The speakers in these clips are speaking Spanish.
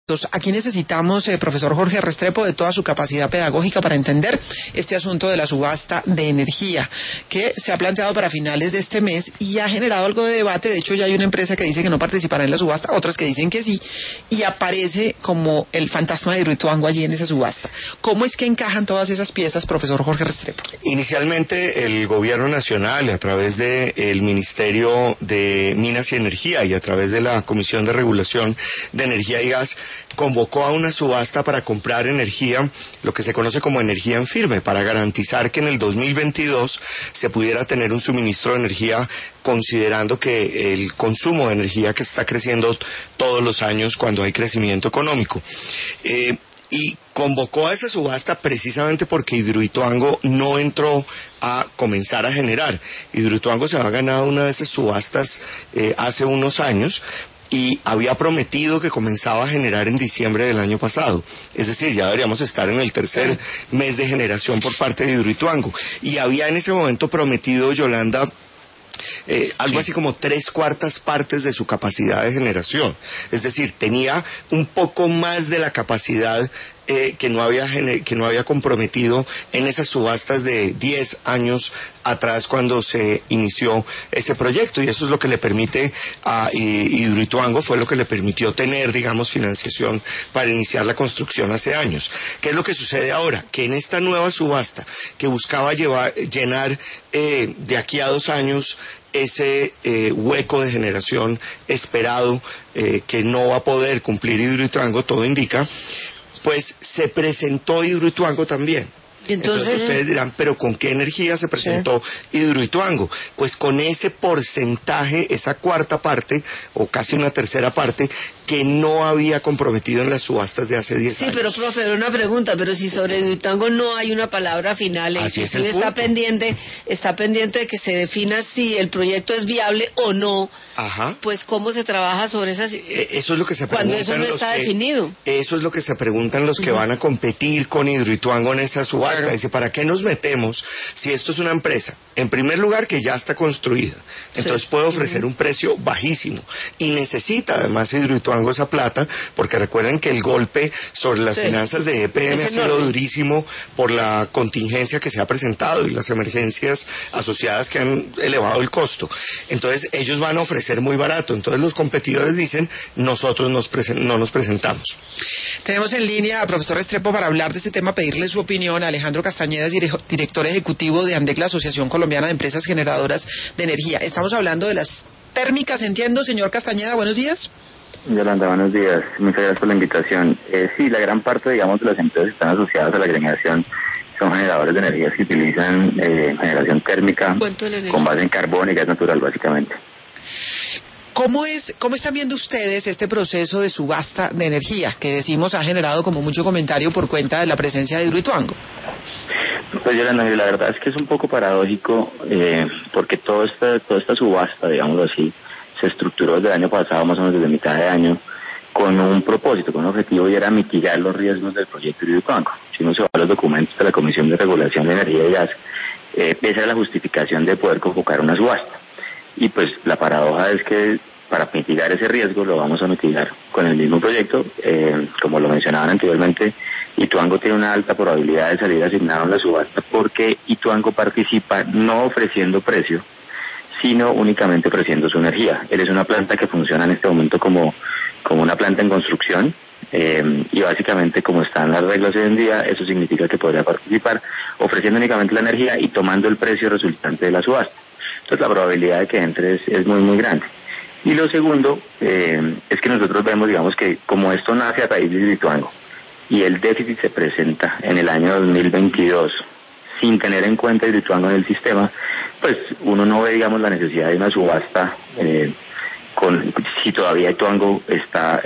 Aquí necesitamos, profesor Jorge Restrepo, de toda su capacidad pedagógica para entender este asunto de la subasta de energía, que se ha planteado para finales de este mes y ha generado algo de debate. De hecho, ya hay una empresa que dice que no participará en la subasta, otras que dicen que sí, y aparece como el fantasma de Hidroituango allí en esa subasta. ¿Cómo es que encajan todas esas piezas, profesor Jorge Restrepo? Inicialmente, el Gobierno Nacional, a través del Ministerio de Minas y Energía y a través de la Comisión de Regulación de Energía y Gas, convocó a una subasta para comprar energía, lo que se conoce como energía en firme, para garantizar que en el 2022 se pudiera tener un suministro de energía, considerando que el consumo de energía que está creciendo todos los años cuando hay crecimiento económico. Y convocó a esa subasta precisamente porque Hidroituango no entró a comenzar a generar. Hidroituango se había ganado una de esas subastas hace unos años, y había prometido que comenzaba a generar en diciembre del año pasado. Es decir, ya deberíamos estar en el tercer mes de generación por parte de Hidroituango. Y había en ese momento prometido, Yolanda, algo así como 3/4 partes de su capacidad de generación. Es decir, tenía un poco más de la capacidad que no había comprometido en esas subastas de 10 años atrás cuando se inició ese proyecto, y eso es lo que le permite a Hidroituango, fue lo que le permitió tener, digamos, financiación para iniciar la construcción hace años. ¿Qué es lo que sucede ahora? Que en esta nueva subasta que buscaba llenar de aquí a 2 años ese hueco de generación esperado que no va a poder cumplir Hidroituango, todo indica, pues se presentó Hidroituango también. Entonces ustedes dirán, ¿pero con qué energía se presentó Hidroituango? Pues con ese porcentaje, esa 1/4 parte, o casi una 1/3 parte, que no había comprometido en las subastas de hace 10 años. Sí, pero profe, una pregunta, pero si sobre Hidroituango no hay una palabra final, inclusive está pendiente de que se defina si el proyecto es viable o no. Ajá. Pues ¿cómo se trabaja sobre esas? Eso es lo que se preguntan. Cuando eso no está definido. Eso es lo que se preguntan los que van a competir con Hidroituango en esa subasta. Claro. Dice, ¿para qué nos metemos si esto es una empresa? En primer lugar, que ya está construida. Entonces puede ofrecer un precio bajísimo. Y necesita además Hidroituango esa plata, porque recuerden que el golpe sobre las finanzas de EPM ha sido durísimo por la contingencia que se ha presentado y las emergencias asociadas que han elevado el costo. Entonces ellos van a ofrecer muy barato. Entonces los competidores dicen, nosotros no nos presentamos. Tenemos en línea a profesor Restrepo para hablar de este tema, pedirle su opinión. Alejandro Castañeda es director ejecutivo de ANDEC, la Asociación Colombiana de Empresas Generadoras de Energía. Estamos hablando de las térmicas, entiendo. Señor Castañeda, buenos días. Yolanda, buenos días. Muchas gracias por la invitación. Sí, la gran parte, digamos, de las empresas que están asociadas a la generación son generadores de energías que utilizan generación térmica con base en carbón y gas natural, básicamente. ¿Cómo están viendo ustedes este proceso de subasta de energía que decimos ha generado como mucho comentario por cuenta de la presencia de Hidroituango? Pues Yolanda, la verdad es que es un poco paradójico porque toda esta subasta, digámoslo así, se estructuró desde el año pasado, más o menos desde mitad de año, con un propósito, con un objetivo, y era mitigar los riesgos del proyecto Hidroituango. Si uno se va a los documentos de la Comisión de Regulación de Energía y Gas, esa era la justificación de poder convocar una subasta. Y pues la paradoja es que para mitigar ese riesgo lo vamos a mitigar con el mismo proyecto. Como lo mencionaban anteriormente, Hidroituango tiene una alta probabilidad de salir asignado en la subasta porque Hidroituango participa no ofreciendo precio, sino únicamente ofreciendo su energía. Él es una planta que funciona en este momento como una planta en construcción, y básicamente, como están las reglas hoy en día, eso significa que podría participar ofreciendo únicamente la energía y tomando el precio resultante de la subasta. Entonces la probabilidad de que entre es muy muy grande. Y lo segundo es que nosotros vemos, digamos, que como esto nace a raíz de Hidroituango y el déficit se presenta en el año 2022 sin tener en cuenta Hidroituango en el sistema, pues uno no ve, digamos, la necesidad de una subasta si todavía Hidroituango está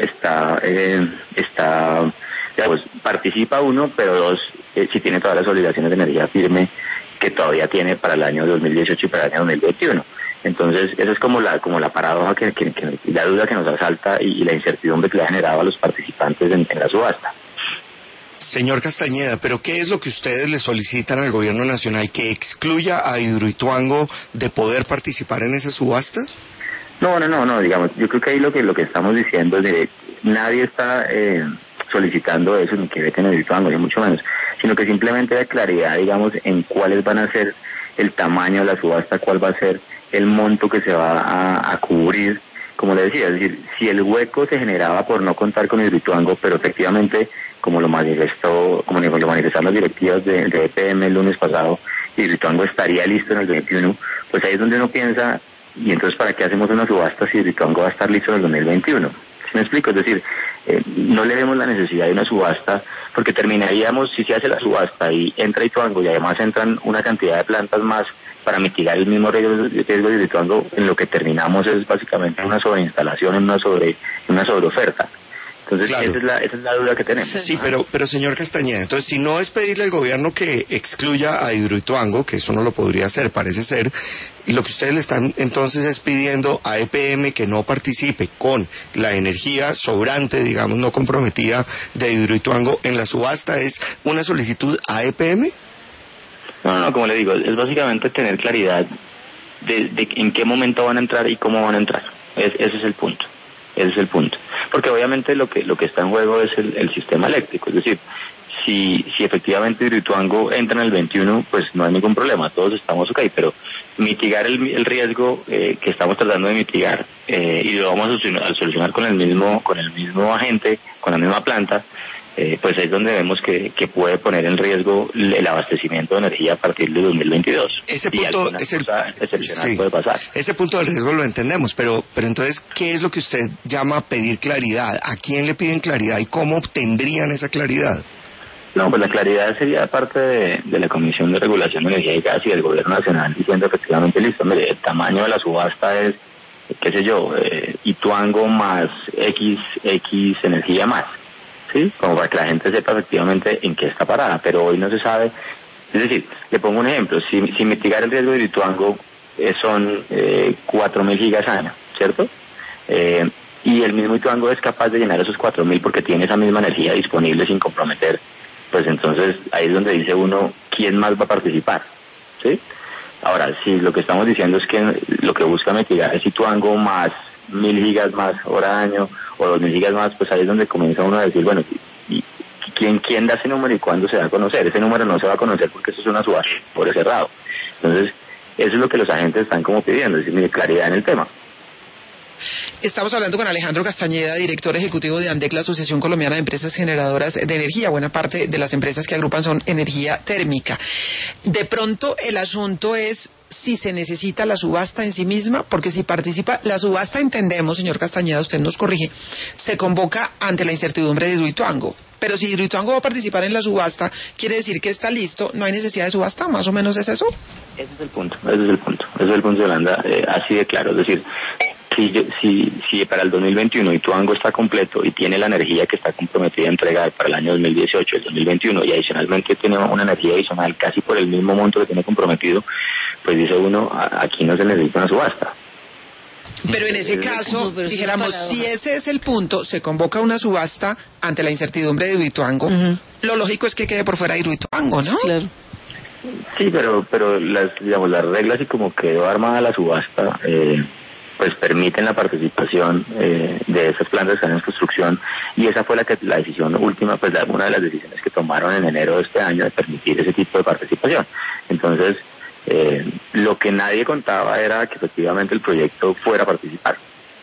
digamos, participa uno, pero dos, si tiene todas las obligaciones de energía firme que todavía tiene para el año 2018 y para el año 2021. Entonces, esa es como la paradoja que la duda que nos asalta y la incertidumbre que le ha generado a los participantes en la subasta. Señor Castañeda, ¿pero qué es lo que ustedes le solicitan al gobierno nacional? ¿Que excluya a Hidroituango de poder participar en esa subasta? No, digamos, yo creo que ahí lo que estamos diciendo es nadie está solicitando eso, ni que veten el Hidroituango, ni mucho menos, sino que simplemente haya claridad, digamos, en cuáles van a ser el tamaño de la subasta, cuál va a ser el monto que se va a cubrir. Como le decía, es decir, si el hueco se generaba por no contar con Hidroituango, pero efectivamente, como lo manifestaron las directivas de EPM el lunes pasado, Hidroituango estaría listo en el 2021, pues ahí es donde uno piensa, y entonces ¿para qué hacemos una subasta si Hidroituango va a estar listo en el 2021? ¿Sí me explico? Es decir, no le vemos la necesidad de una subasta, porque terminaríamos, si se hace la subasta y entra Hidroituango y además entran una cantidad de plantas más para mitigar el mismo riesgo de Hidroituango, en lo que terminamos es básicamente una sobreinstalación, una sobreoferta. Entonces, claro, esa es la duda que tenemos. Sí, pero señor Castañeda, entonces si no es pedirle al gobierno que excluya a Hidroituango, que eso no lo podría hacer, parece ser, lo que ustedes le están entonces es pidiendo a EPM que no participe con la energía sobrante, digamos, no comprometida de Hidroituango en la subasta, ¿es una solicitud a EPM? No, como le digo, es básicamente tener claridad de en qué momento van a entrar y cómo van a entrar. Ese es el punto. Ese es el punto. Porque obviamente lo que está en juego es el sistema eléctrico. Es decir, si efectivamente Hidroituango entra en el 21, pues no hay ningún problema, todos estamos ok, pero mitigar el riesgo que estamos tratando de mitigar y lo vamos a solucionar con el mismo agente, con la misma planta, pues es donde vemos que puede poner en riesgo el abastecimiento de energía a partir de 2022. Ese punto excepcional puede pasar. Ese punto del riesgo lo entendemos, pero entonces, ¿qué es lo que usted llama pedir claridad? ¿A quién le piden claridad y cómo obtendrían esa claridad? No, pues la claridad sería parte de la Comisión de Regulación de Energía y Gas y del Gobierno Nacional diciendo efectivamente, listo, mire, el tamaño de la subasta es, qué sé yo, Hidroituango más X energía más. ¿Sí? Como para que la gente sepa efectivamente en qué está parada, pero hoy no se sabe. Es decir, le pongo un ejemplo, si mitigar el riesgo de Hidroituango son 4.000 gigas año, ¿cierto? Y el mismo Hidroituango es capaz de llenar esos 4.000 porque tiene esa misma energía disponible sin comprometer, pues entonces ahí es donde dice uno, ¿quién más va a participar? ¿Sí? Ahora, si lo que estamos diciendo es que lo que busca mitigar es Hidroituango más 1.000 gigas más hora año o 2.000 gigas más, pues ahí es donde comienza uno a decir, bueno, ¿y quién da ese número y cuándo se va a conocer? Ese número no se va a conocer porque eso es una subasta por cerrado. Entonces, eso es lo que los agentes están como pidiendo, es decir, mire, claridad en el tema. Estamos hablando con Alejandro Castañeda, director ejecutivo de ANDEC, la Asociación Colombiana de Empresas Generadoras de Energía. Buena parte de las empresas que agrupan son energía térmica. De pronto el asunto es si se necesita la subasta en sí misma, porque si participa, la subasta entendemos, señor Castañeda, usted nos corrige, se convoca ante la incertidumbre de Hidroituango. Pero si Hidroituango va a participar en la subasta, quiere decir que está listo, no hay necesidad de subasta, más o menos es eso. Ese es el punto, Yolanda, así de claro, es decir, si para el 2021 Hidroituango está completo y tiene la energía que está comprometida a entregar para el año 2018, el 2021, y adicionalmente tiene una energía adicional casi por el mismo monto que tiene comprometido, pues dice uno, aquí no se necesita una subasta. Pero en ese caso, dijéramos, si ese es el punto, se convoca una subasta ante la incertidumbre de Hidroituango, lo lógico es que quede por fuera Hidroituango, ¿no? Claro. Sí, pero las reglas y como quedó armada la subasta, pues permiten la participación de esas plantas que están en construcción, y esa fue la decisión última, pues una de las decisiones que tomaron en enero de este año de permitir ese tipo de participación. Entonces, lo que nadie contaba era que efectivamente el proyecto fuera a participar.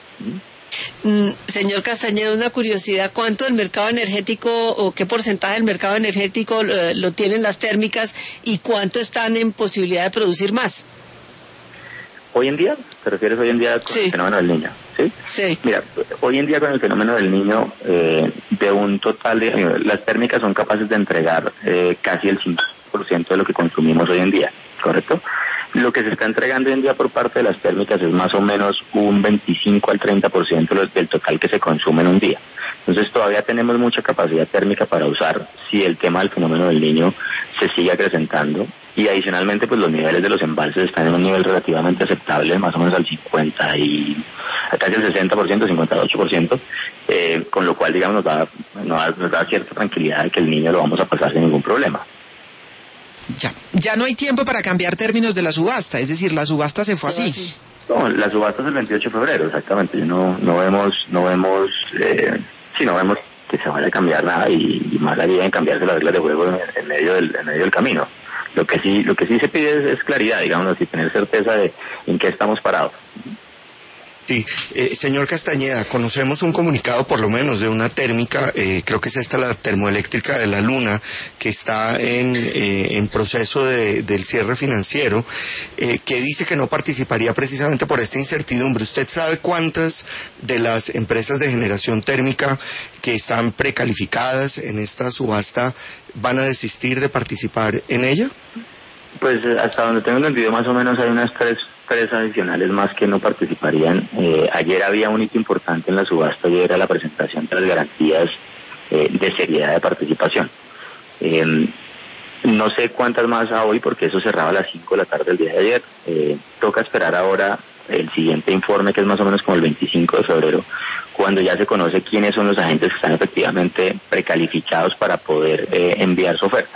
Señor Castañeda, una curiosidad, ¿cuánto del mercado energético o qué porcentaje del mercado energético lo tienen las térmicas y cuánto están en posibilidad de producir más? Hoy en día, ¿te refieres hoy en día con el fenómeno del Niño? ¿Sí? Sí. Mira, hoy en día con el fenómeno del Niño, de un total de... las térmicas son capaces de entregar casi el 5% de lo que consumimos hoy en día, ¿correcto? Lo que se está entregando hoy en día por parte de las térmicas es más o menos un 25 al 30% del total que se consume en un día. Entonces todavía tenemos mucha capacidad térmica para usar si el tema del fenómeno del Niño se sigue acrecentando. Y adicionalmente, pues los niveles de los embalses están en un nivel relativamente aceptable, más o menos al 50 y casi el 60%, 58%, con lo cual, digamos, nos da cierta tranquilidad de que el Niño lo vamos a pasar sin ningún problema. Ya no hay tiempo para cambiar términos de la subasta, es decir, la subasta se fue así. No, la subasta es el 28 de febrero, exactamente. No vemos si no vemos que se vaya a cambiar nada y más allá en cambiarse las reglas de juego en medio del camino. Lo que sí se pide es claridad, digamos, y tener certeza de en qué estamos parados. Sí, señor Castañeda, conocemos un comunicado por lo menos de una térmica, creo que es esta la termoeléctrica de la Luna, que está en proceso del cierre financiero, que dice que no participaría precisamente por esta incertidumbre. ¿Usted sabe cuántas de las empresas de generación térmica que están precalificadas en esta subasta van a desistir de participar en ella? Pues hasta donde tengo entendido, más o menos hay unas tres adicionales más que no participarían. Ayer había un hito importante en la subasta y era la presentación de las garantías de seriedad de participación. No sé cuántas más a hoy porque eso cerraba a las 5 de la tarde del día de ayer. Toca esperar ahora el siguiente informe, que es más o menos como el 25 de febrero, cuando ya se conoce quiénes son los agentes que están efectivamente precalificados para poder enviar su oferta.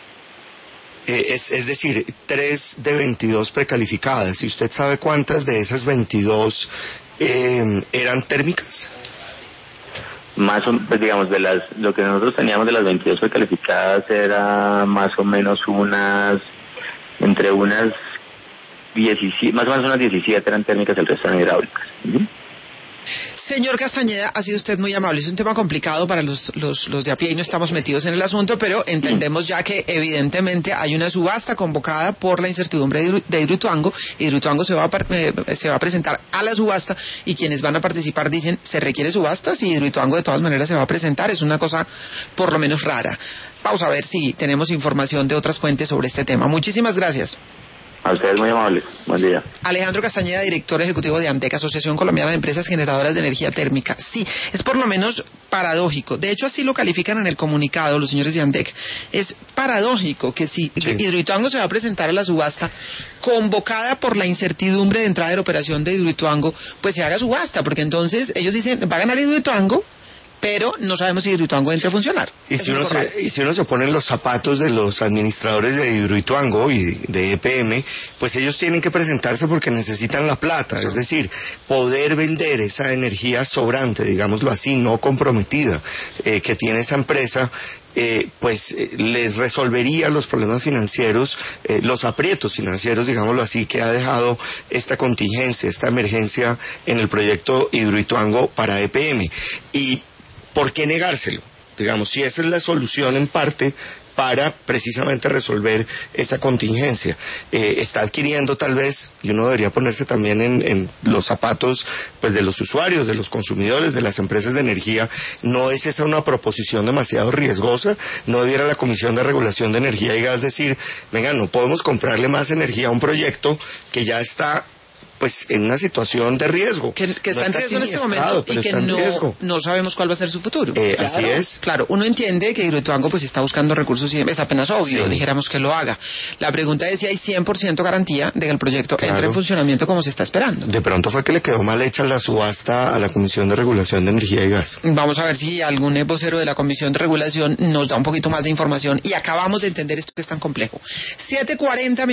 Es decir, 3 de 22 precalificadas. ¿Y usted sabe cuántas de esas 22 eran térmicas? Más o menos, pues digamos, lo que nosotros teníamos de las 22 precalificadas era más o menos entre unas 17, más o menos unas 17 eran térmicas, el resto eran hidráulicas. Señor Castañeda, ha sido usted muy amable. Es un tema complicado para los de a pie y no estamos metidos en el asunto, pero entendemos ya que evidentemente hay una subasta convocada por la incertidumbre de Hidroituango. Hidroituango se va a presentar a la subasta y quienes van a participar dicen, ¿se requiere subasta? Si Hidroituango de todas maneras se va a presentar, es una cosa por lo menos rara. Vamos a ver si tenemos información de otras fuentes sobre este tema. Muchísimas gracias. A ustedes muy amables. Buen día. Alejandro Castañeda, director ejecutivo de ANTEC, Asociación Colombiana de Empresas Generadoras de Energía Térmica. Sí, es por lo menos paradójico. De hecho, así lo califican en el comunicado los señores de ANTEC. Es paradójico que si Hidroituango se va a presentar a la subasta convocada por la incertidumbre de entrada en operación de Hidroituango, pues se haga subasta, porque entonces ellos dicen, va a ganar Hidroituango, pero no sabemos si Hidroituango entra a funcionar. Y si uno se pone en los zapatos de los administradores de Hidroituango y de EPM, pues ellos tienen que presentarse porque necesitan la plata, es decir, poder vender esa energía sobrante, digámoslo así, no comprometida, que tiene esa empresa, les resolvería los problemas financieros, los aprietos financieros, digámoslo así, que ha dejado esta contingencia, esta emergencia en el proyecto Hidroituango para EPM. Y ¿por qué negárselo? Digamos, si esa es la solución en parte para precisamente resolver esa contingencia. Está adquiriendo tal vez, y uno debería ponerse también en los zapatos pues de los usuarios, de los consumidores, de las empresas de energía. ¿No es esa una proposición demasiado riesgosa? ¿No debiera la Comisión de Regulación de Energía y Gas decir, venga, no podemos comprarle más energía a un proyecto que ya está pues en una situación de riesgo. Que está en riesgo en este momento y que no sabemos cuál va a ser su futuro. Claro, así es. Claro, uno entiende que Hidroituango pues está buscando recursos y es apenas obvio, dijéramos que lo haga. La pregunta es si hay 100% garantía de que el proyecto entre en funcionamiento como se está esperando. De pronto fue que le quedó mal hecha la subasta a la Comisión de Regulación de Energía y Gas. Vamos a ver si algún vocero de la Comisión de Regulación nos da un poquito más de información y acabamos de entender esto que es tan complejo. 7:40